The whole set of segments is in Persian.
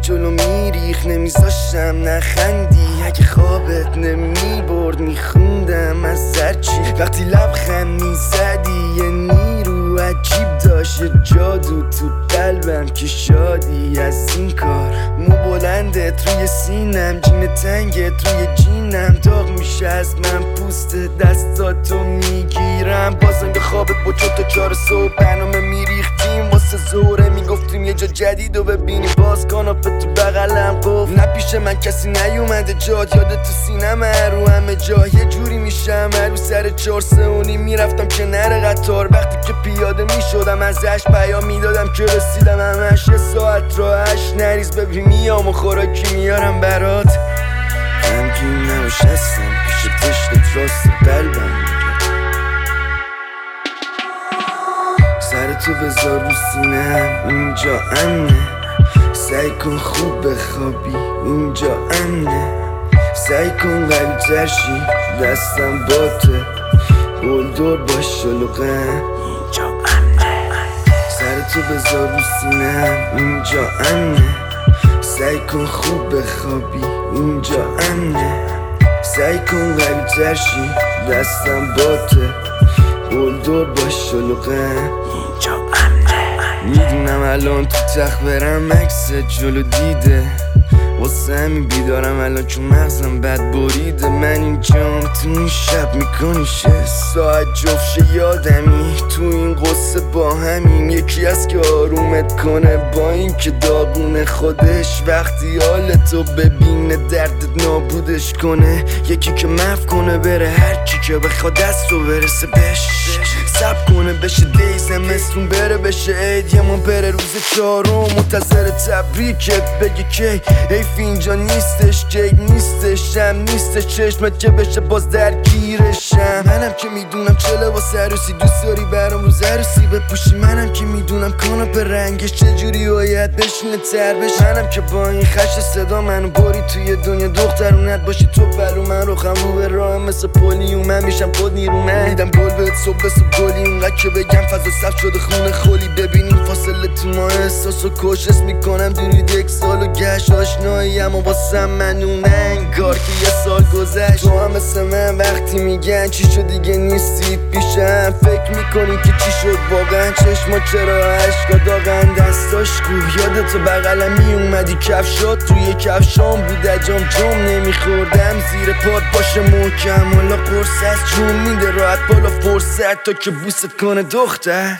جلو میریخ نمیذاشتم نخندی. اگه خوابت نمیبرد میخوندم از زرچی. وقتی لبخند میزدی یه نیرو عجیب داشت، یه جادو تو قلبم که شادی از این کار. مو بلندت روی سینم، جین تنگت روی جینم. داغ میشه از من پوست دستاتو میگیرم. بازم به خوابت با 4 صبح برنامه میریختیم واسه زوره. میگفتیم یه جا جدید و ببینی باز کاناپه تو بغلم گفت نه پیش من کسی نیومده جاد. یادت تو سینم رو همه جا یه جوری میشم رو سر 4 3 میرفتم کنار قطار. وقتی که پیاده میشدم ازش پیام میدادم که رسیدم همش. یه ساعت راهش نریز ببین میام و خوراکی میارم برات. غمگین نباش هستم پیش پشتت راست قلبم میگه. سرتو بذار رو سینم اینجا امنه. سعی کن خوب بخوابی اینجا امنه. سعی کن قوی تر شی دستم باته. بلدور باش شلوغم اینجا امنه. سرتو بذار رو سینم اینجا امنه. سعی کن خوب بخوابی اینجا امنه. سعی کن قوی تر شی دستم باته. بلدور باش شلوغم اینجا امنه. میدونم الان تو تخت برم عکس جلو دیده. واسه همین بیدارم الان چون مغزم بد بریده. من اینجام تو این شب میکنیشه ساعت جفشه یادمی. تو این قصه با همین یکی از که آرومت کنه با این که داغونه خودش. وقتی حالتو ببینه دردت نابودش کنه. یکی که مف کنه بره هرچی که بخواد دستو برسه بهش. سب کنه بشه دیزه مثلون بره بشه عید. یه ما بره روز 4 منتظر تبریکت بگه کی. حیف اینجا نیستش جیب نیستش شم نیستش چشمت که بشه باز درگیرشم. منم که میدونم چه لباس عروسی دوست داری برام روز عروسی بپوشی. منم که میدونم کاناپه رنگش چجوری باید بشینه تر بشه. منم که با این خش صدا منو باری توی دنیا دخترونت باشی تو پلو من روخم رو به راه مثل پولیوم. من میشم خود نیرومند میدم گل بهت صبح به صبح گلی. اونقدر که بگم فضا سبز شده خونه خولی. ببینیم فاصله تو ما احساس و کوشش میکنم درید 1 سال و گشت آشنایی اما واسم منونه انگار که یه سال گذشت. تو هم مثل من وقتی میگن چی شد دیگه نیستی پیشم. فکر میکنی که چی شد واقعا چشما چرا عشقا داغن دستاش کو. یادتو بغلم میومدی کفشات توی کفشام بود اجام جام نمیخوردم زیر پاد باشه محکم. حالا قرص از جون میده راحت بالا فرصت تا که بوست کنه دختر.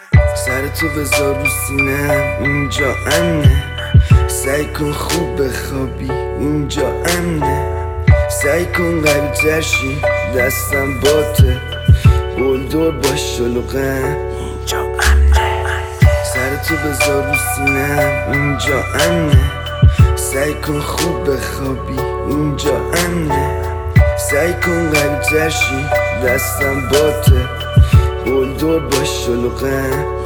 سرتو بذار رو سینم اینجا امنه. سعی کن خوب بخوابی اینجا امنه. سعی کن قوی تر شی دستم باته. بلدور باش شلوغم اینجا امنه. سرتو بذار رو سینم اینجا امنه. سعی کن خوب بخوابی اینجا امنه. سعی کن قوی تر شی دستم باته. بلدور باش شلوغم